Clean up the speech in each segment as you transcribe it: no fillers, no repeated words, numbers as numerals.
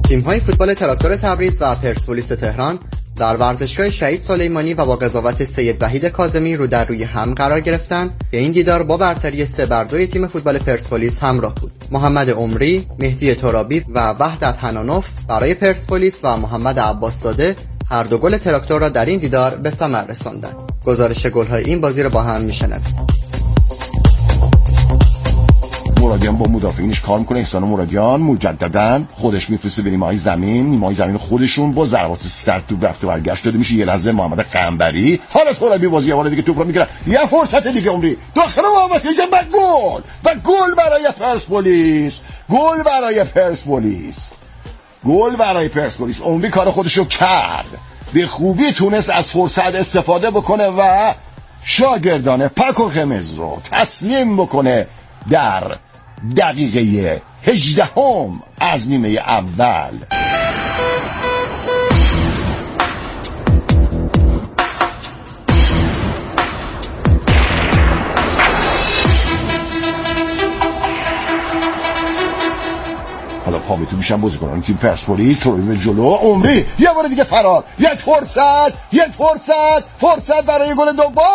تیم‌های فوتبال تراکتور تبریز و پرسپولیس تهران در ورزشگاه شهید سلیمانی و با قضاوت سید وحید کاظمی رو در روی هم قرار گرفتن که این دیدار با برتری 3-2 تیم فوتبال پرسپولیس همراه بود. محمد عمری، مهدی ترابی و وحدت حنانوف برای پرسپولیس و محمد عباس‌زاده هر دو گل تراکتور را در این دیدار به ثمر رساندند. گزارش گل‌های این بازی را با هم می‌شنویم. مرادیان با مدافعینش کار میکنه. احسان مرادیان مجددا خودش میفرسته به نیمه‌های زمین خودشون با ضربات سر توپ رفته برگشت داده میشه. یه لحظه محمد قنبری حالا ترابی بازی اول دیگه توپ رو میگیره، یه فرصت دیگه عمری داخل محمد جنب و گل برای پرسپولیس. عمری کار خودشو کرد، به خوبی تونست از فرصت استفاده بکنه و شاگردان پاکو خمز رو تسلیم بکنه در دقیقه 18 از نیمه اول. حالا پا به تو میشن بازیکنان تیم پرسپولیس. ترابی به جلو، عمری یه بار دیگه فرار، یک فرصت برای گل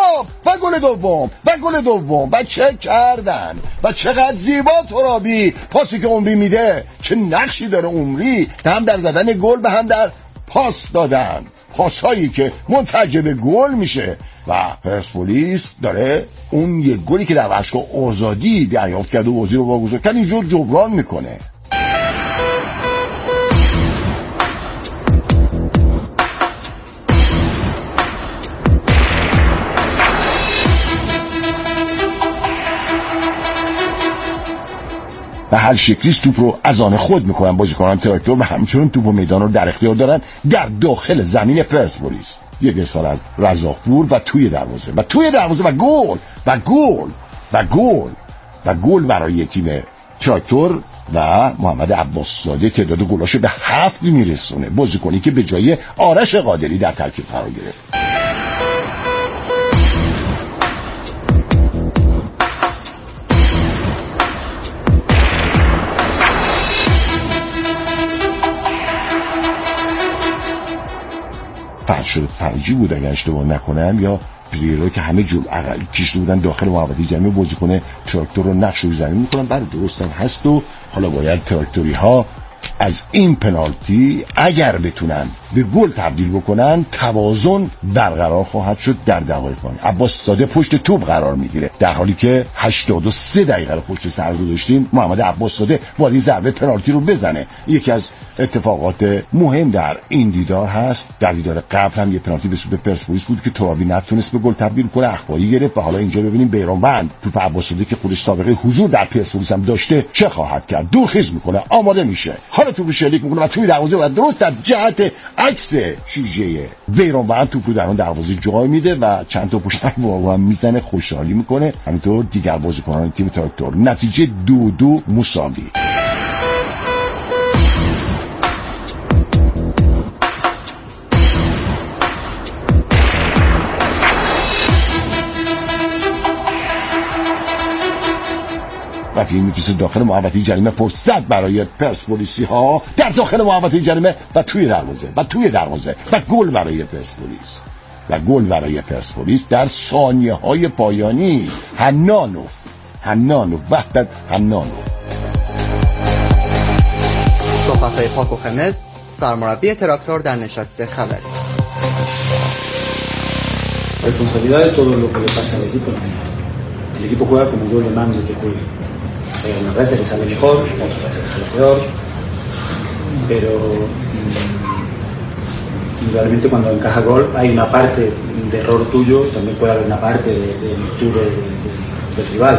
دوم و چه کردن و چقدر زیبا ترابی پاسی که عمری میده، چه نقشی داره عمری هم در زدن گل و هم در پاس دادن، پاسایی که منتج به گل میشه و پرسپولیس داره اون یک گلی که در ورزشگاه آزادی دریافت کرده و بازی رو واگذار کرد اینجور جبران میکنه. و هر شکلی توپ رو از آن خود میکنن بازیکنان تراکتور و همچنین توپ و میدان رو در اختیار دارن در داخل زمین پرسپولیس. یک ارسال از رزاقپور و توی دروازه و گل برای تیم تراکتور و محمد عباس‌زاده تعداد گلاشو به 7 میرسونه. بازیکنی که به جای آرش قادری در ترکیب قرار گرفت. فرجی بود اگر اشتباه نکنم، یا پلیرها که همه جور کشیده بودن داخل محوطه جریمه بازیکن تراکتور رو نقش روی زمین میکنن. برای درستم هست و حالا باید تراکتوری ها از این پنالتی اگر بتونن به گل تبدیل بکنن توازن برقرار خواهد شد در دقایق. عباس‌زاده پشت توپ قرار میگیره در حالی که 83 دقیقه رو پشت سر گذاشتیم. محمد عباس‌زاده باید این ضربه پنالتی رو بزنه. یکی از اتفاقات مهم در این دیدار هست. در دیدار قبل هم یه پنالتی به سود پرسپولیس بود که ترابی نتونست به گل تبدیل کنه، اخباری گرفت و حالا اینجا ببینیم بیرانوند توپ عباس‌زاده که خودش سابقه حضور در پرسپولیس هم داشته چه خواهد کرد. دورخیز میکنه، آماده میشه، حالا توپ شلیک میکنه و توی دروازه و درست در جهت عکس شیژه بیرانوند توپ رو در اون دروازه جای میده و چند تا پشت با هم میزنه، خوشحالی میکنه. همینطور دیگر بازیکنان تیم تراکتور. نتیجه 2-2 مساوی. وقتی میفرسته داخل محوطه جریمه، فرصت برای پرسپولیسی ها در داخل محوطه جریمه و توی دروازه و گل برای پرسپولیس در ثانیه های پایانی. حنانوف وحدت حنانوف. صحبت‌های پاکو خمز، سرمربی تراکتور در نشست خبری. Responsabilidad de todo lo que le pasa al equipo. El equipo juega como yo le mando que juegue. Unas veces le sale mejor, otras veces le sale peor, pero realmente cuando encaja gol hay una parte de error tuyo y también puede haber una parte de virtud del rival.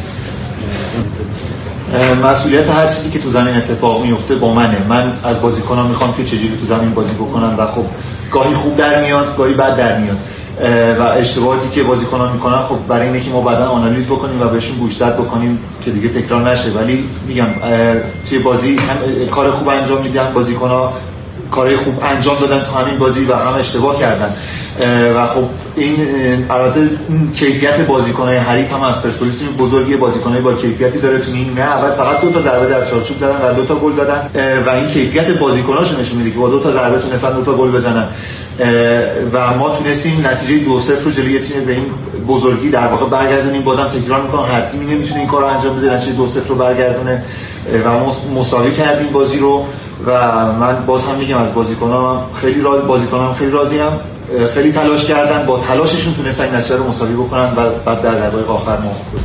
مسئولیت هر چیزی که تو زمین اتفاق میفته با منه. من از بازیکنان میخوام که چجوری تو زمین بازی بکنن و خب گاهی خوب در میاد، گاهی بد در میاد و اشتباهاتی که بازیکنان میکنن خب برای اینه که ما بعداً آنالیز بکنیم و بهشون گوشزد بکنیم که دیگه تکرار نشه. ولی میگم توی بازی هم کار خوب انجام میدن بازیکن‌ها، کارهای خوب انجام دادن تو همین بازی و هم اشتباه کردن. و خب این البته این کیفیت بازیکن‌های حریف هم از پرسپولیس بزرگی، بازیکن‌های با کیفیتی داره. تو نیمه اول فقط 2 تا ضربه در چارچوب زدن و 2 تا گل زدن و این کیفیت بازیکناشون نشون میده که با 2 تا ضربه تونستن 2 تا گل بزنن و ما تونستیم نتیجه 2-0 رو جلوی تیم به این بزرگی در واقع برگردونیم. بازم تکرار می‌کنم هر تیمی نمیتونه این کارو انجام بده، نتیجه 2-0 رو برگردونه و ما مساوی کردیم بازی رو و من باز هم میگم از بازیکنام خیلی راضیم. خیلی تلاش کردن، با تلاششون تونستن نتیجه رو مساوی بکنن و بعد در دقایق آخر موفق شدن.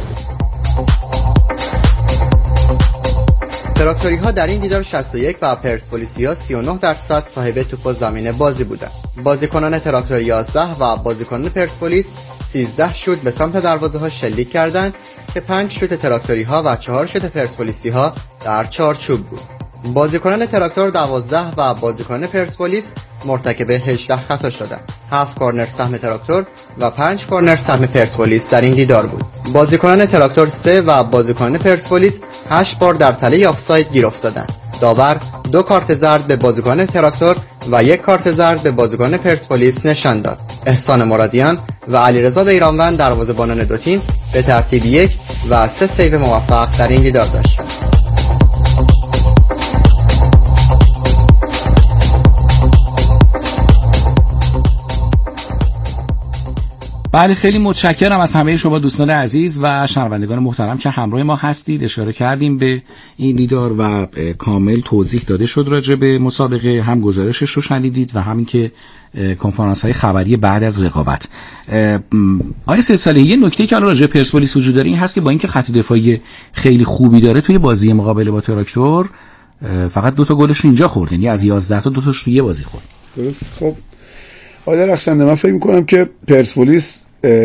تراکتوری‌ها در این دیدار 61 و پرسپولیسیا 39% صاحب توپ و زمین بازی بودند. بازیکنان تراکتور 11 و بازیکنان پرسپولیس 13 شوت به سمت دروازه‌ها شلیک کردند که 5 شوت تراکتوری‌ها و 4 شوت پرسپولیسی‌ها در چارچوب بود. بازیکنان تراکتور 12 و بازیکنان پرسپولیس مرتکب 18 خطا شدند. 7 کورنر سهم تراکتور و 5 کورنر سهم پرسپولیس در این دیدار بود. بازیکنان تراکتور 3 و بازیکنان پرسپولیس 8 بار در تله آفساید گیر افتادند. داور 2 کارت زرد به بازیکن تراکتور و 1 کارت زرد به بازیکن پرسپولیس نشان داد. احسان مرادیان و علیرضا بیرانوند دروازه‌بانان دو تیم به ترتیب 1 و 3 سیو موفق در این دیدار داشتند. بله، خیلی متشکرم از همه شما دوستان عزیز و شنوندگان محترم که همراه ما هستید. اشاره کردیم به این دیدار و کامل توضیح داده شد راجع به مسابقه، هم گزارشش رو شنیدید و همین که کنفرانس‌های خبری بعد از رقابت. آقای سیدصالحی، یه نکته که الان راجع به پرسپولیس وجود داره این هست که با اینکه خط دفاعی خیلی خوبی داره، توی بازی مقابله با تراکتور فقط 2 تا گلش اینجا خورد، یعنی از 11 تا 2 تاش توی یه بازی خورد. درست. خب آقای درخشنده، من فکر می‌کنم که پرسپولیس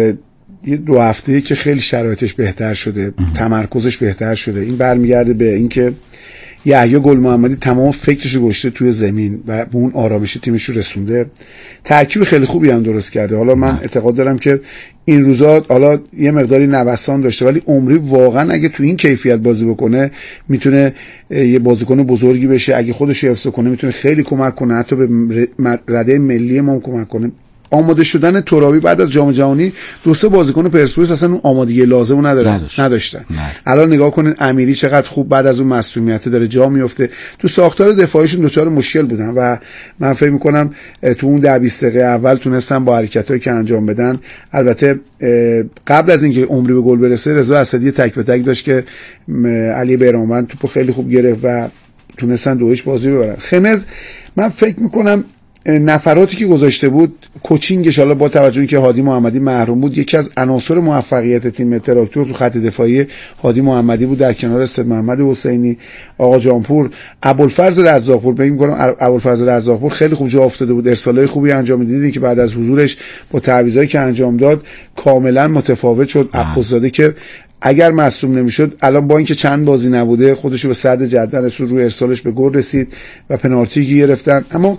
یه 2 هفته‌ای که خیلی شرایطش بهتر شده، تمرکزش بهتر شده. این برمیگرده به اینکه یحیی گل محمدی تمام فکرش رو گذاشته توی زمین و به اون آرامش تیمش رو رسونده. ترکیب خیلی خوبی هم درست کرده. حالا من اعتقاد دارم که این روزا حالا یه مقداری نوسان داشته، ولی عمری واقعا اگه تو این کیفیت بازی بکنه میتونه یه بازیکن بزرگی بشه. اگه خودش حفظ کنه میتونه خیلی کمک کنه، حتی به رده ملی ما کمک کنه. آماده شدن ترابی بعد از جام جهانی 2-3 بازیکن پرسپولیس اصلا اون آمادگی لازمو نداشتن. الان نگاه کنین امیری چقدر خوب بعد از اون مصونیت داره جا میفته. تو ساختار دفاعیشون دوچار مشکل بودن و من فکر میکنم تو اون 10-20 دقیقه اول تونستن با حرکتایی که انجام بدن. البته قبل از اینکه عمری به گل برسه رضا اسدی تک به تک داشت که علی بیرانوند توپو خیلی خوب گرفت و تونستن 2-0 بازی رو ببرن. خمز من فکر میکنم نفراتی که گذاشته بود، کوچینگش، حالا با توجه اینکه هادی محمدی محروم بود، یکی از عناصر موفقیت تیم تراکتور تو خط دفاعی هادی محمدی بود در کنار سید محمد حسینی، آقا جانپور، ابوالفضل رزاقپور. فکر می‌کنم ابوالفضل رزاقپور خیلی خوب جا افتاده بود، ارسالای خوبی انجام میدید که بعد از حضورش با تعویضایی که انجام داد کاملا متفاوت شد. عباس‌زاده که اگر مصدوم نمیشد الان با اینکه چند بازی نبوده خودشو به صدر جدول رسوند، روی ارسالش به گل رسید و پنالتی گرفتن. اما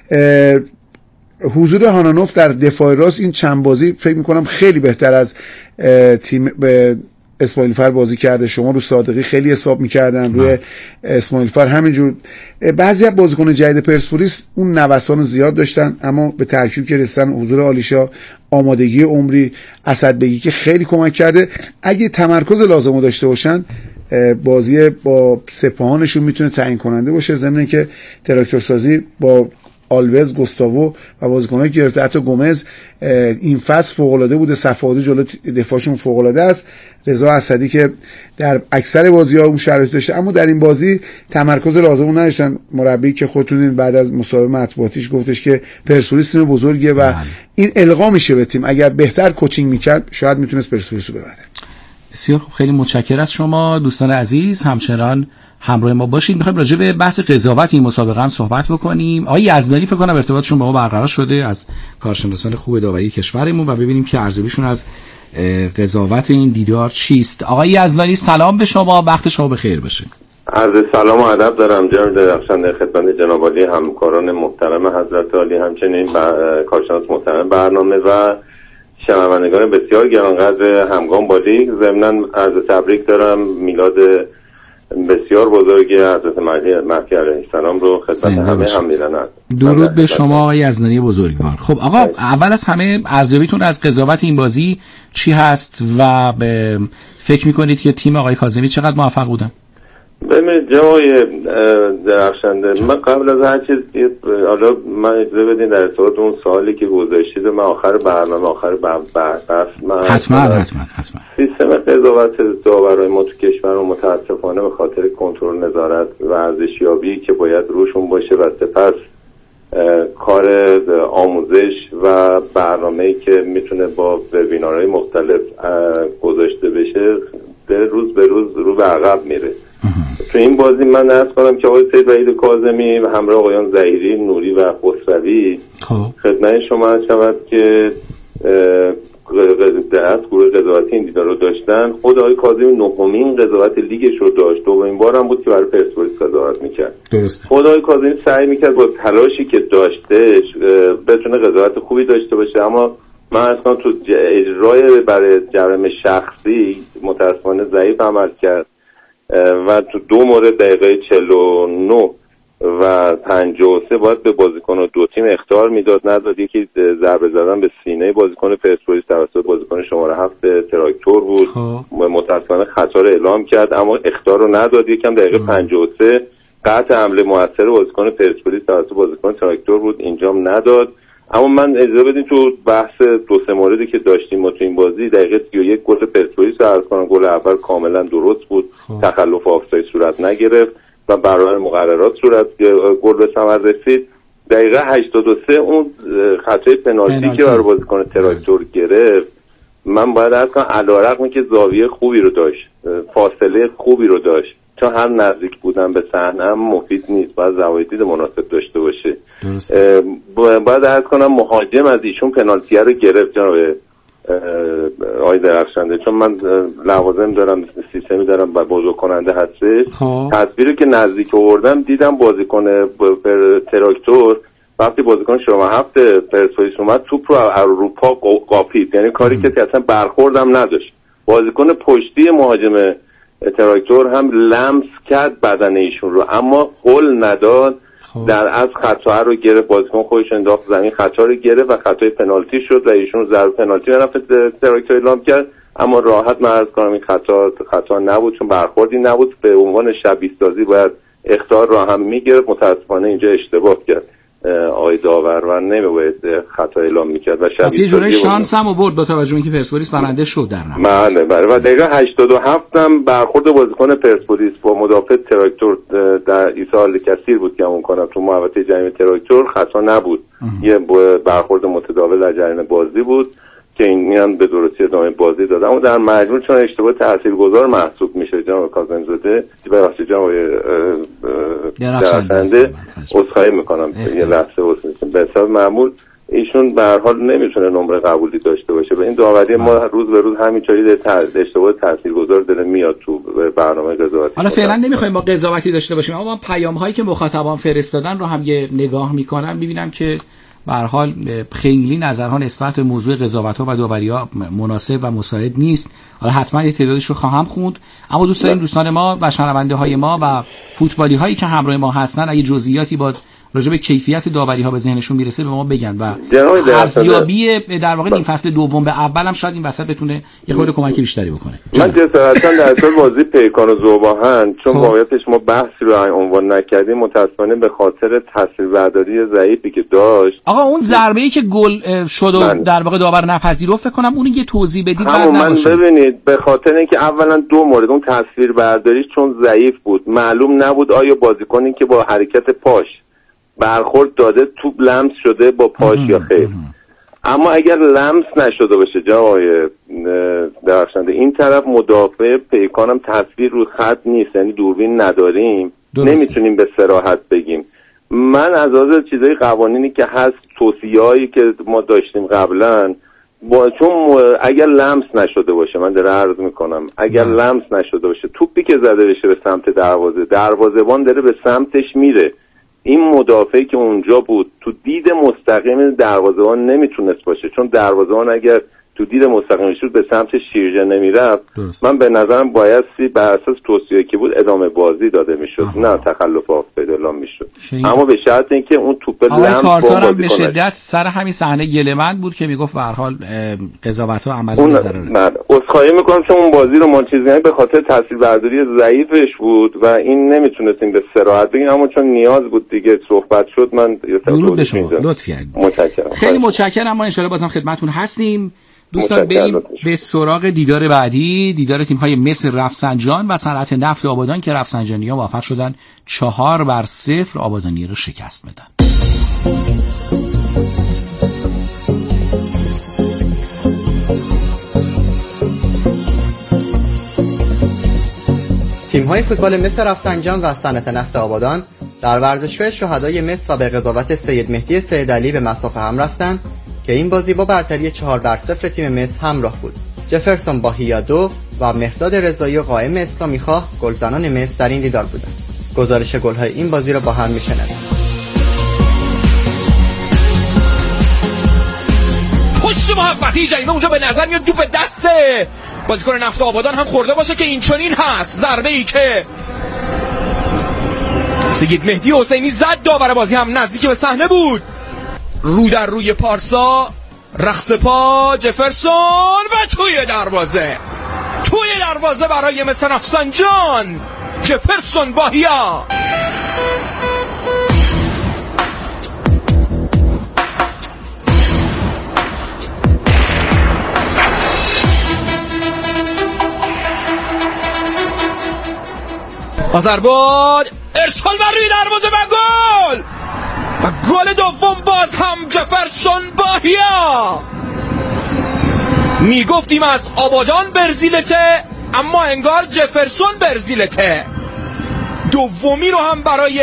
حضور هانانوف در دفاع راست این چند بازی فکر میکنم خیلی بهتر از تیم به اسماعیل فر بازی کرده. شما رو صادقی خیلی حساب میکردن، روی اسماعیل فر همینجور. بعضی از بازیکن جدید پرسپولیس اون نوسان زیاد داشتن، اما به ترکیب که رسیدن، حضور آلیشا، آمادگی عمری، اسدبگی که خیلی کمک کرده. اگه تمرکز لازمو داشته باشن بازی با سپاهانشون میتونه تعیین کننده باشه. ضمن که تراکتور سازی با آلوز، گوستاوو و بازیکنایی که گرفته، حتی گومز این فصل فوق العاده بوده. صفاوی جلو دفاعشون فوق العاده است. رضا اسدی که در اکثر بازی‌ها اون شرایط داشته، اما در این بازی تمرکز لازمو نداشتن. مربی که خودتون بعد از مصاحبه مطبوعاتیش گفتش که پرسپولیس تیم بزرگیه و این القا میشه به تیم. اگر بهتر کوچینگ میکرد شاید میتونست پرسپولیس رو ببره. بسیار خوب، خیلی متشکرم از شما دوستان عزیز. همچنان همراه ما باشید. میخوایم راجع به بحث قضاوت این مسابقه هم صحبت بکنیم. آقای یزدانی فکر کنم ارتباطشون با ما برقرار شده از کارشناسان خوب داوری کشورمون و ببینیم که ارزیابیشون از قضاوت این دیدار چیست. آقای یزدانی سلام به شما، وقت شما بخیر باشه. عرض سلام و ادب دارم جناب درخشنده خدمت جناب عالی، همکاران محترم حضرت عالی، همچنین کارشناس محترم برنامه و شنوندگان بسیار گرانقدر همگام با لیگ. ضمناً عرض تبریک دارم میلاد بسیار بزرگی حضرت مهدی علیه السلام رو خدمت همه هم میرن. درود به شما آقای یزدانی بزرگوار. خب آقا اول از همه ارزیابیتون از قضاوت این بازی چی هست و فکر میکنید که تیم آقای کاظمی چقدر موفق بودن؟ ببینید جناب درخشنده، من قبل از هر چیز حالا من اجازه بدین در ارتباط اون سوالی که گذاشتید من آخر برنامه بحث حتما سیستم قضاوت داورای ما تو کشور متاسفانه به خاطر کنترل نظارت و ارزشیابی که باید روشون باشه و سپس کار آموزش و برنامه‌ای که میتونه با وبینارهای مختلف گذاشته بشه روز به روز رو به عقب میره. تو این بازی من عرض کنم که آقای سید وحید کاظمی و همراه آقایان ظهیری، نوری و خسروی خدمت شما عرض شود که از گروه قضاوتی این دیدار رو داشتن. خود آقای کاظمی نهمین قضاوت لیگش رو داشت، دومین بار هم بود که برای پرسپولیس قضاوت میکرد. خود آقای کاظمی سعی میکرد با تلاشی که داشته بتونه قضاوت خوبی داشته باشه، اما من از کنم تو اجرای برای جرم شخصی متاسفانه ضعیف عمل کرد و تو 2 مورد دقیقه 49 و 53 باید به بازیکن دو تیم اخطار میداد، نداد. یکی ضربه زدن به سینه بازیکن پرسپولیس توسط بازیکن شماره 7 تراکتور بود، متاسفانه خطا رو اعلام کرد اما اخطار رو نداد. یکم دقیقه 53 قطع حمله موثر بازیکن پرسپولیس توسط بازیکن تراکتور بود، اینجام نداد. اما من اجازه بدین تو بحث 2-3 موردی که داشتیم ما تو این بازی دقیقه 31 گل پرسپولیس رو عرض کنم. گل اول کاملا درست بود، تخلف آفساید صورت نگرفت و برابر مقررات صورت گل به ثمر رسید. دقیقه 83 اون خطای پنالتی که برای بازیکن تراکتور گرفت، من باید عرض کنم علیرغم که زاویه خوبی رو داشت، فاصله خوبی رو داشت، چون هم نزدیک بودن به صحنه هم مفید نیست، باید زاویه دید مناسب داشته باشه. باید عرض کنم مهاجم از ایشون پنالتی رو گرفت جناب آقای درخشنده، چون من لوازم دارم، سیستمی دارم با بزرگ کننده هستش. تصویری که نزدیک آوردم دیدم بازیکن تراکتور وقتی بازیکن شما 7 پرسپولیس اومد توپ رو پا قاپید، یعنی کاری که اصلا برخوردم نداشت. بازیکن پشتی مهاجم تراکتور هم لمس کرد بدن ایشون رو اما هول نداد، در از خطا رو گرفت، بازیکن خودش انداخت زمین، خطا رو گرفت و خطای پنالتی شد و ایشون ضربه پنالتی رو رفت تراکتور اعلام کرد. اما راحت من عرض کنم این خطا نبود، چون برخوردی نبود، به عنوان شبیه سازی باید اخطار رو هم میگرفت. متاسفانه اینجا اشتباه کرد آقای داور و نمیباید خطا اعلام میکرد و شبیه یه جوری شانس هم آورد با توجه به اینکه پرسپولیس برنده شد در نهایت. بله و دقیقه 87 هم برخورد بازیکن پرسپولیس با مدافع تراکتور در ایصال کثیر بود که همون کنم تو محوطه جریمه تراکتور خطا نبود، یه برخورد متداول در جریمه بازی بود که این هم به درستی ادامه بازی دادن. اما در مجموع چون اشتباه تاثیرگذار محسوب میشه جناب کاظمی‌زاده، ببخشید جناب درخشنده، عذرخواهی میکنم یه لحظه به حساب معمول ایشون به هر حال نمیتونه نمره قبولی داشته باشه و این داوری ما روز به روز همینطوری اشتباه تاثیرگذار داره میاد تو برنامه قضاوتی. حالا فعلا نمیخوایم با قضاوتی داشته باشیم، اما من پیام‌هایی که مخاطبان فرستادن رو هم یه نگاه میکنم، میبینم که به هر حال خیلی نظرها نسبت به موضوع قضاوت‌ها و داوری‌ها مناسب و مساعد نیست. حالا حتما یه تعدادش رو خواهم خوند، اما دوست داریم دوستان ما و شنونده‌های ما و فوتبالی‌هایی که همراه ما هستن اگه جزئیاتی باز راجع به کیفیت داوری‌ها به ذهنشون میرسه به ما بگن و ارزیابی در واقع این فصل دوم به اولم شاید این وسط بتونه یه خورده کمک بیشتری بکنه. من جسارتاً در اصل بازی پیکان و ذوباهن چون واقعیتش ما بحثی رو عنوان نکردیم متأسفانه به خاطر تاثیربرداری ضعیفی که داشت. آقا اون ضربه‌ای که گل شد و در واقع داور نپذیرفت فکر کنم اون یه توضیح بدید بعد نباشه. من ببینید به خاطر اینکه اولا 2 مورد اون تصویربرداریش چون ضعیف بود، معلوم نبود آیا بازیکنی که با حرکت پاش برخورد داده توپ لمس شده با پاش یا خیر. اما اگر لمس نشده باشه جای درخشنده این طرف مدافع پیکانم تصویر رو خط نیست، یعنی دوربین نداریم، نمیتونیم به صراحت بگیم. من از لحاظ چیزای قوانینی که هست، توصیه‌هایی که ما داشتیم قبلا، چون اگر لمس نشده باشه، من داره عرض میکنم اگر لمس نشده باشه توپی که زده بشه به سمت دروازه‌بان داره به سمتش میره، این مدافعی که اونجا بود تو دید مستقیم دروازه‌بان نمیتونست باشه، چون دروازه‌بان اگر تو دید مستقیمش به سمت شیرجه نمیرفت، من به نظرم بایستی بر اساس توصیه‌ای که بود ادامه بازی داده میشد، نه تخلف آفساید اعلام میشد، اما به شرط اینکه اون توپ لمس تارتار به شدت سر همین صحنه گله‌مند بود که میگفت به هر حال قضاوت‌ها عملی نظر عذرخواهی میکنم چون اون بازی رو مانچیزیانی به خاطر تاثیربرداری ضعیفش بود و این نمیتونستیم به صراحت بگیم، اما چون نیاز بود دیگه صحبت شد من درود به شما، لطف کردید. متشکرم. خیلی متشکرم. ما ان شاءالله بازم خدمتتون هستیم. دوستان بریم به سراغ دیدار بعدی، دیدار تیم‌های مصر رفسنجان و صنعت نفت آبادان که رفسنجانی‌ها موفق شدن 4-0 آبادانی رو شکست بدن. تیم‌های فوتبال مصر رفسنجان و صنعت نفت آبادان در ورزشگاه شهدای مصر و به قضاوت سید مهدی سیدعلی به مصاف هم رفتن که این بازی با برتری 4-0 تیم مصر همراه بود. جفرسون باهیا 2 و مهرداد رضایی و قائم اسلامی خواه گلزنان مصر در این دیدار بودند. گزارش گل‌های این بازی را با هم می‌شنویم. پشت محبتی جریمه اونجا به نظر میاد توپ دست بازیکن نفت آبادان هم خورده باشه که این چنین هست. ضربه ای که سید مهدی حسینی زد، داور بازی هم نزدیک به صحنه بود. رو در روی پارسا، رقص پا جفرسون و توی دروازه برای مصر رفسنجان جفرسون باهیا. آذربایجان ارسال بر روی دروازه و گل دوم باز هم جفرسون باهیا. میگفتیم از آبادان برزیلته، اما انگار جفرسون برزیلته. دومی رو هم برای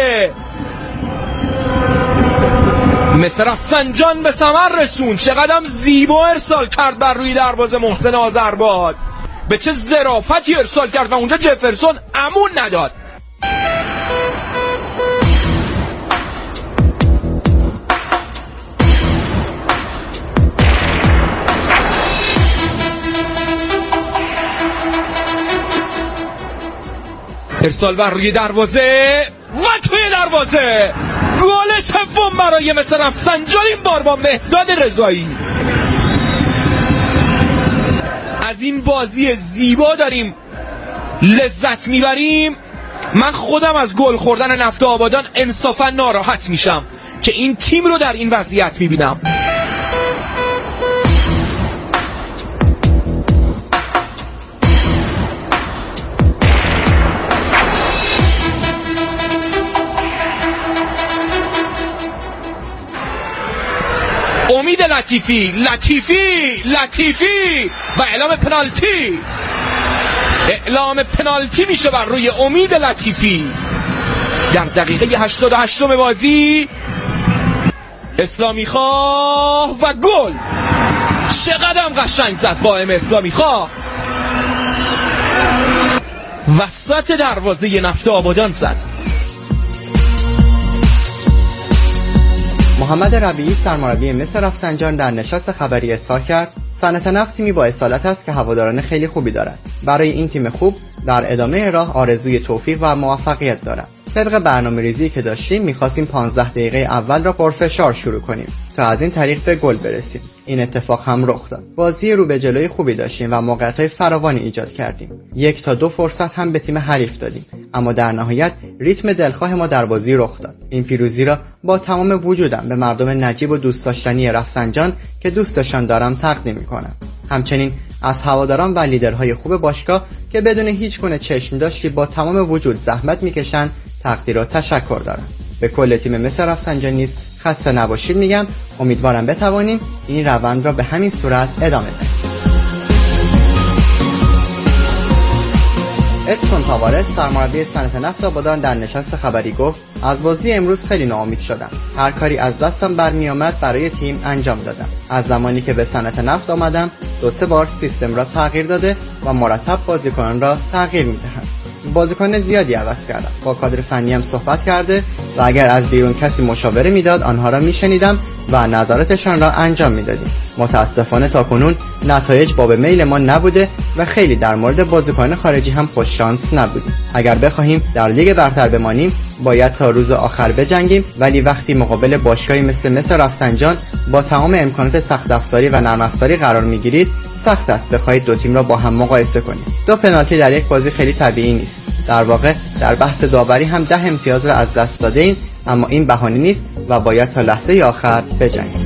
مصر رفسنجان به ثمر رسون. چقدر زیبا ارسال کرد بر روی دروازه محسن آذربایجان، به چه ظرافتی ارسال کرد و اونجا جفرسون امون نداد. ارسال بر روی دروازه و توی دروازه گل سوم برای مصر رفسنجان، این بار با مهرداد رضایی. از این بازی زیبا داریم لذت میبریم. من خودم از گل خوردن نفت آبادان انصافا ناراحت میشم که این تیم رو در این وضعیت میبینم. امید لطیفی و اعلام پنالتی میشه بر روی امید لطیفی در دقیقه 88 بازی. اسلامی خواه و گل. چقدر قشنگ زد قائم اسلامی خواه، وسط دروازه نفت آبادان زد. محمد ربیعی سرمربی مصر رفسنجان در نشست خبری اظهار کرد صنعت نفت تیمی با اصالت است که هواداران خیلی خوبی دارد. برای این تیم خوب در ادامه راه آرزوی توفیق و موفقیت دارد. طبق برنامه‌ریزی که داشتیم می‌خواستیم 15 دقیقه اول را پرفشار شروع کنیم تا از این طریق به گل برسیم. این اتفاق هم رخ داد. بازی رو به جلوی خوبی داشتیم و موقعیت‌های فراوانی ایجاد کردیم. 1 تا 2 فرصت هم به تیم حریف دادیم، اما در نهایت ریتم دلخواه ما در بازی رخ داد. این پیروزی را با تمام وجودم به مردم نجیب و دوست داشتنی رفسنجان که دوستشان دارم تقدیم می‌کنم. همچنین از هواداران و لیدرهای خوب باشگاه که بدون هیچ گونه چشم داشتی با تمام وجود زحمت می‌کشند تقدیر و تشکر دارم. به کل تیم مصر رفسنجان نیز خسته نباشید میگم. امیدوارم بتوانیم این روند را به همین صورت ادامه دهیم. ادسون تاوارز سرمربی صنعت نفت آبادان در نشست خبری گفت از بازی امروز خیلی ناامید شدم. هر کاری از دستم برمی آمد برای تیم انجام دادم. از زمانی که به صنعت نفت آمدم 2-3 بار سیستم را تغییر داده و مرتب بازیکنان را تغییر میدهم. بازیکن زیادی عوض کردم. با کادر فنی هم صحبت کرده و اگر از بیرون کسی مشاوره میداد آنها را میشنیدم و نظراتشان را انجام میدادیم. متاسفانه تاکنون نتایج باب میل ما نبوده و خیلی در مورد بازیکنان خارجی هم خوش شانس نبودیم. اگر بخواهیم در لیگ برتر بمانیم باید تا روز آخر بجنگیم، ولی وقتی مقابل باشگاهی مثل رفسنجان با تمام امکانات سخت افزاری و نرم افزاری قرار میگیرید، سخت است بخواهید دو تیم را با هم مقایسه کنید. 2 پنالتی در یک بازی خیلی طبیعی نیست. در واقع در بحث داوری هم 10 امتیاز را از دست داده‌ایم، اما این بهانه نیست و باید تا لحظه آخر بجنگیم.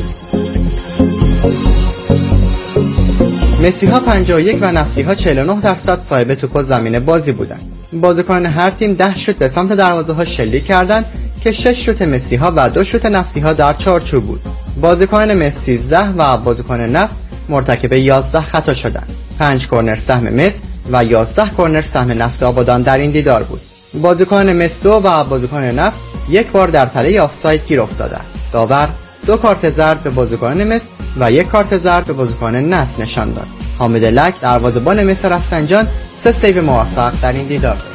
مسی ها 51 و نفتی ها 49% صاحب توپ و زمین بازی بودند. بازیکنان هر تیم 10 شوت به سمت دروازه ها شلیک کردند که 6 شوت مسی ها و 2 شوت نفتی ها در چارچوب بود. بازیکنان مس 13 و بازیکن نفت مرتکب 11 خطا شدند. 5 کرنر سهم مس و 11 کرنر سهم نفت آبادان در این دیدار بود. بازیکن مس 2 و بازیکن نفت یک بار در تله آفساید گیر افتادند. داور 2 کارت زرد به بازیکن مس و 1 کارت زرد به بازیکن نفت نشان داد. حامد لک دروازه‌بان مس رفسنجان 3 سیو موفق در این دیدار داشت.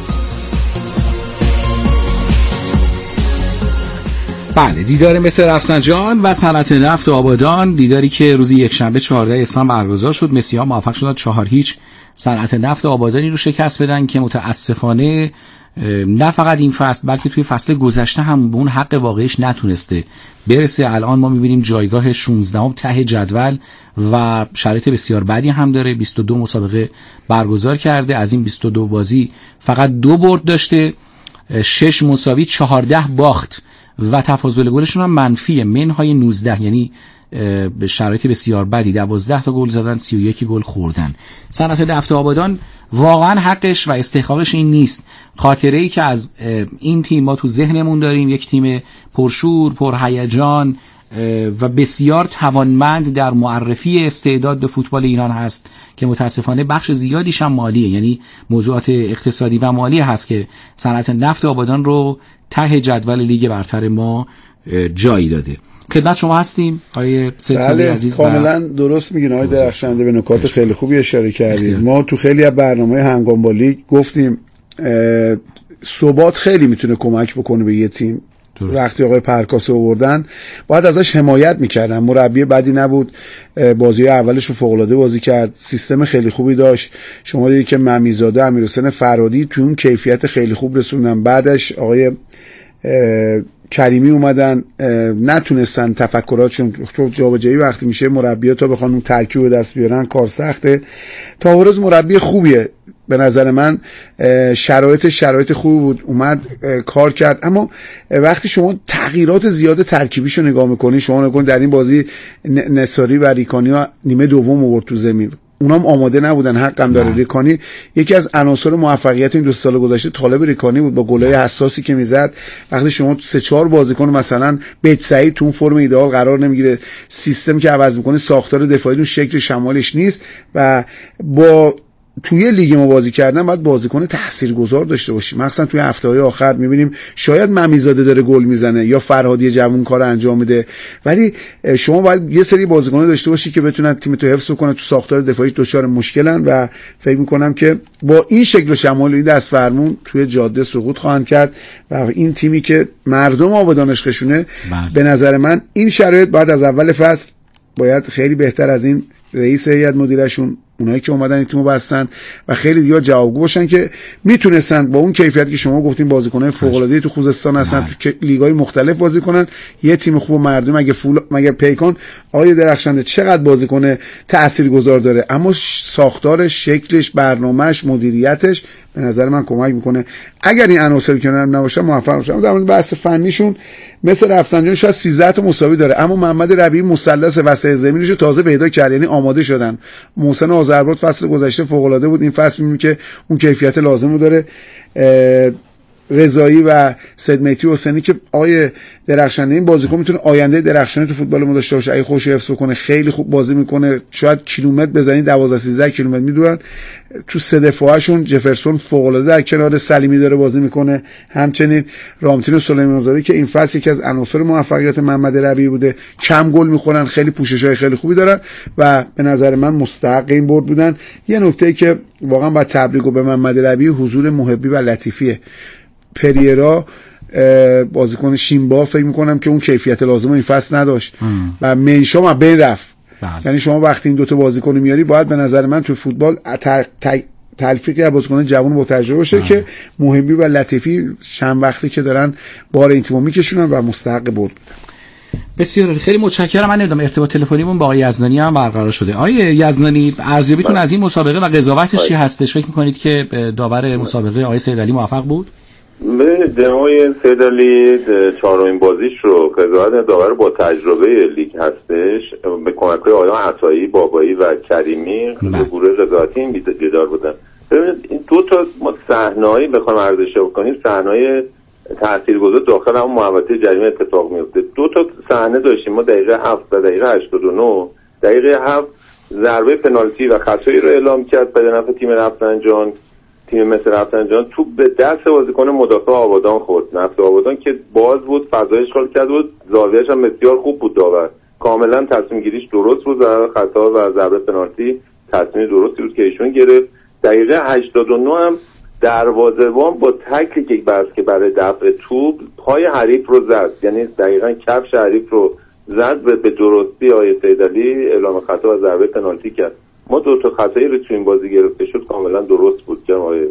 بله، دیدار مس رفسنجان و صنعت نفت آبادان، دیداری که روز یکشنبه 14 اسفند برگزار شد. مسی ها موفق شدند 4-0 صنعت نفت آبادانی رو شکست بدن که متاسفانه نه فقط این فصل بلکه توی فصل گذشته هم به اون حق واقعیش نتونسته برسه. الان ما میبینیم جایگاه 16ام ته جدول و شرایط بسیار بدی هم داره. 22 مسابقه برگزار کرده، از این 22 بازی فقط 2 برد داشته، 6 مساوی، 14 باخت و تفاضل گلشون هم منفیه، منهای 19، یعنی به شرایط بسیار بدی. 12 تا گل زدن، 31 گل خوردن. صنعت نفت آبادان واقعا حقش و استحقاقش این نیست. خاطره‌ای که از این تیم ما تو ذهنمون داریم، یک تیم پرشور، پرهیجان و بسیار توانمند در معرفی استعداد به فوتبال ایران هست که متاسفانه بخش زیادیش هم مالیه، یعنی موضوعات اقتصادی و مالی هست که صنعت نفت آبادان رو ته جدول لیگ برتر ما جایی داده. خدمت شما هستیم آقای سیدسالی عزیز. کاملا درست میگین آقای درخشنده، به نکات خیلی خوبی اشاره کردید. ما تو خیلی از برنامه‌های هنگام با لیگ گفتیم ثبات خیلی میتونه کمک بکنه به یه تیم. درست. وقتی آقای پرکاسه آوردن باید ازش حمایت میکردن. مربی بدی نبود، بازی اولش رو فوق‌العاده بازی کرد، سیستم خیلی خوبی داشت. شما دیدید که ممیزاده، امیرحسین فرادی تو اون کیفیت خیلی خوب رسوندن. بعدش آقای کریمی اومدن، نتونستن تفکراتشون جابجایی وقتی میشه مربی‌ها تا بخوان اون ترکیب دست بیارن کار سخته. طاهرز مربی خوبیه به نظر من، شرایط خوبی بود، اومد کار کرد. اما وقتی شما تغییرات زیاد ترکیبیشو نگاه میکنی، شما نگاه در این بازی نصاری و ریکانی ها نیمه دوم آورد تو زمین، اونام آماده نبودن، حقم داره. ریکانی یکی از عناصر موفقیت این 2 سال گذشته طالب ریکانی بود با گلای حساسی که میزد. وقتی شما 3-4 بازیکن مثلا بیت سعید تو اون فرم ایدئال قرار نمیگیره، سیستم که عوض میکنه، ساختار دفاعی اون شکل شمالش نیست و با توی لیگ ما بازی کردن باید بازیکن تاثیرگذار داشته باشی. مثلا توی هفته‌های آخر می‌بینیم شاید ممیزاده داره گل میزنه یا فرهادی جوون کار انجام میده، ولی شما باید یه سری بازیکن داشته باشی که بتونن تیمتو حفظ کنن، تو ساختار دفاعی دچار مشکلن و فکر می‌کنم که با این شکل و شمال این دست فرمون توی جاده سقوط خواهند کرد و این تیمی که مردم آبادان عشقشونه، به نظر من این شرایط بعد از اول فصل باید خیلی بهتر از این رئیس هیئت مدیرشون، اونایی که اومدن این تیمو بستن و خیلی دیگه جوابگو باشن که میتونستن با اون کیفیتی که شما گفتین بازیکنای فوق العاده تو خوزستان هستن، تو لیگ‌های مختلف بازی کنن، یه تیم خوب مردم. مگه پیکان آقای درخشنده چقدر بازیکن تاثیرگذار داره، اما ساختارش، شکلش، برنامه‌اش، مدیریتش به نظر من کمک میکنه. اگر این عناصر کنار نباشه موفق میشن. در مورد بحث فنیشون مثل رفسنجان شاید 13 تا مساوی داره، اما محمد ربیعی مثلث وسط زمینش رو تازه پیدا کرد، یعنی آماده شدن. محسن آذرباد فصل گذشته فوق العاده بود، این فصل میبینیم که اون کیفیت لازم رو داره. رضایی و سید حسینی که آقای درخشنده، این بازیکن میتونه آینده درخشانی تو فوتبال ما داشته باشه اگه خوش حفظ کنه. خیلی خوب بازی میکنه، شاید کیلومتر بزنید 12-13 کیلومتر میدونن. تو 3 دفاعشون جفرسون فوق العاده در کنار سلیمی داره بازی میکنه، همچنین رامتین و سلیمانزاده که این فصل یکی از عناصر موفقیت محمد ربیعی بوده، کم گل میخورن، خیلی پوشش‌های خیلی خوبی دارن و به نظر من مستحق این برد بودن. یه نکته‌ای که واقعا با تبریک به محمد ربیعی، حضور محبی و لطیفیه. پریرا بازیکن شیمبا فکر میکنم که اون کیفیت لازم این فصل نداشت و منشام بین رفت. یعنی شما وقتی این دوتا بازیکن میاری باید به نظر من تو فوتبال تلفیقی از بازیکن جوان با تجربه باشه که مهمی و لطیفی چند وقتی که دارن بار این تیمو میکشونن و مستحق برد بودن. بسیار خیلی متشکرم. من نمیدونم ارتباط تلفنیمون با آقای یزدانی هم برقرار شده. آقای یزدانی، ارزیابیتون از این مسابقه و قضاوتش چی هستش؟ فکر می‌کنید که داور مسابقه آقای سیدعلی موفق بود؟ جناب سیدعلی چهارمین بازیش رو قضاوت داور با تجربه لیگ هستش، به کمک آقایان عطایی، بابایی و کریمی گروه قضاوتی این دیدار بودن. ببینید این دو تا صحنه‌ای بخوام ارزیابی کنیم، صحنه‌های تاثیرگذار داخل همون محوطه جریمه اتفاق میفته. دو تا صحنه داشتیم ما، دقیقه 7 و دقیقه 89. دقیقه 7 ضربه پنالتی و خطایی رو اعلام کرد به نفع تیم رفسنجان. تیم مثل رفسنجان توپ به دست بازیکن مدافع آبادان خورد. نفت آبادان که باز بود، فضای اشغال کرد بود، زاویه‌اش هم بسیار خوب بود داور. کاملا تصمیم گیریش درست بود و خطا و ضربه پنالتی تصمیم درستی بود که ایشون گرفت. دقیقه 89 هم دروازه‌بان با تکلی که بس که برای دفع توپ پای حریف رو زد، یعنی دقیقاً کفش حریف رو زد، به درستی آقای سیدعلی اعلام خطا و ضربه پنالتی کرد. ما دو تا خطایی رو تو این بازی گرفته شد کاملا درست بود که آقای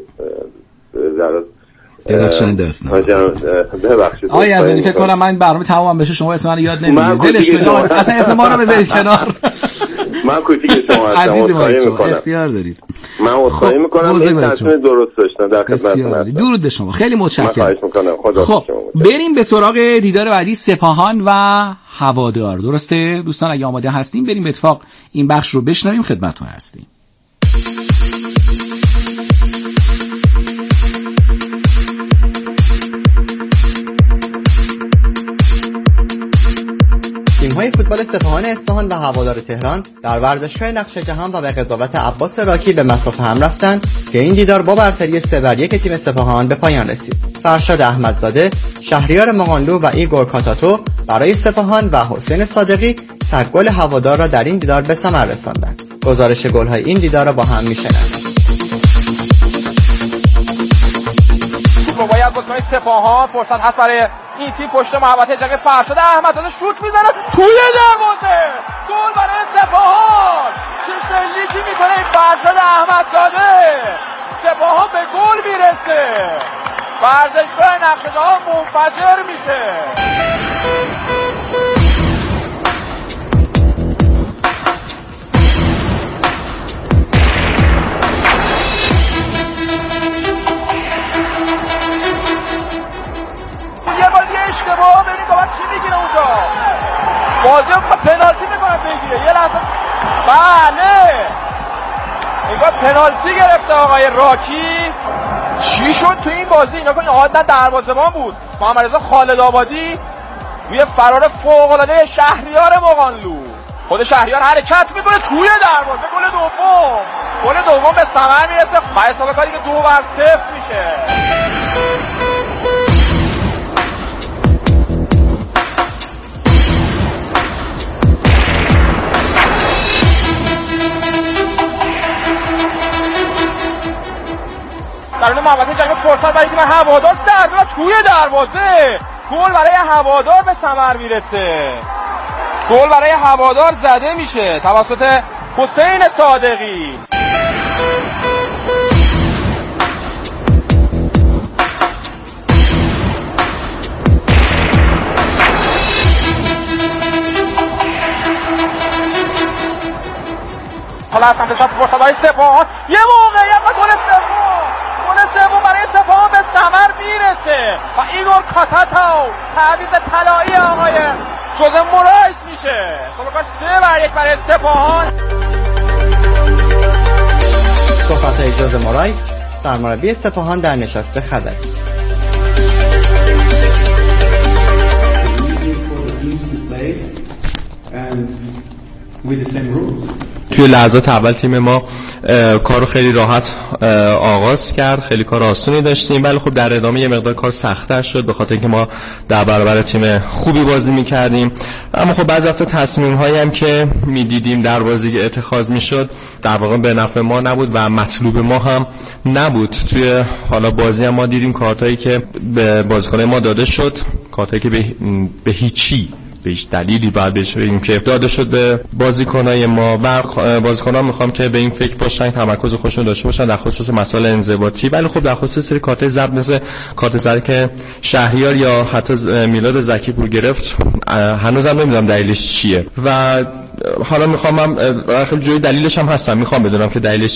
درخشنده است. ببخشید آقای یزدانی، فکر کنم من برنامه تمام بشه شما اسم من یاد نمیگیرید. دلش کنار اصلا اسم ما رو بذارید کنار. من کوچیک شما هستم، عزیزی اختیار دارید. من عذرخواهی میکنم، این تصمیم درست داشتم در خدمتتون. درود به شما، خیلی متشکرم. خب بریم به سراغ دیدار بعدی، سپاهان و هوادار. درسته دوستان؟ اگه آماده هستیم بریم به اتفاق این بخش رو بشنویم، خدمتتون هستیم. تیم‌های فوتبال سپاهان اصفهان و هوادار تهران در ورزشگاه نقش جهان و به قضاوت عباس راکی به مسافه هم رفتند که این دیدار با برتری 3-1 تیم سپاهان به پایان رسید. فرشاد احمدزاده، شهریار مقانلو و ایگور کاتاتو برای سپاهان و حسین صادقی تک گل هوادار را در این دیدار به ثمر رساندند. گزارش گل‌های این دیدار را با هم می‌شنویم. باید بازیکن سپاهان فرصت هست برای این تیم پشت محوطه جنگ فرشاد احمدزاده شوت میزنه توی دروازه، گل برای سپاهان. چه شلیکی میکنه این فرشاد احمدزاده، سپاهان به گل میرسه، ورزشگاه نقش جهان منفجر میشه. اشتباه ببین بابا چی میگیره اونجا، بازی رو پنالتی میکنه بگیره یه لحظه. بله انگار پنالتی گرفته آقای راکی. چی شد تو این بازی؟ اینا که عادت دروازه‌بان بود محمد رضا خالد آبادی روی فرار فوق‌العاده شهریار مقانلو، خود شهریار حرکت میکنه توی دروازه، گل دوم به ثمر میرسه. با حساب کاری که 2-0 میشه. در اون محوطه جنگ فرصت برای تیم هوادار، ضربه توی دروازه، گل برای هوادار به ثمر میرسه. گل برای هوادار زده میشه توسط حسین صادقی. حالا از سمت چپ فرصت برای سپاهان، یه موقعیت و گل سوم برای سپاهان به ثمر میرسه و ایگور کاتاتو تعویض طلایی آقای جوزه مورایس میشه. سابقاش 3-1 برای سپاهان. صحبت‌های جوزه مورایس، سرمربی سپاهان در نشست خبری. توی لحظات اول تیم ما کارو خیلی راحت آغاز کرد، خیلی کار آسونی داشتیم، ولی خب در ادامه یه مقدار کار سخت‌تر شد به خاطر اینکه ما در برابر تیم خوبی بازی می‌کردیم. اما خب بعضی وقتا تصمیم‌هایی هم که می‌دیدیم در بازی اتخاذ می‌شد در واقع به نفع ما نبود و مطلوب ما هم نبود. توی حالا بازی هم ما دیدیم کارتایی که به بازیکن‌های ما داده شد، کارتایی که به هیچی به هیچ دلیلی باید بهش بگیم که داده شد به بازیکنای ما و بازیکنان میخوام که به این فکر باشن، تمرکز خودشون داشته باشن در خصوص مسائل انضباطی. ولی خب در خصوص سری کارت زرد مثل کارت زرد که شهریار یا حتی میلاد زکی پور گرفت هنوزم نمیدونم دلیلش چیه و حالا میخوام من خیلی جوی دلیلش هم هستم، میخوام بدونم که دلیلش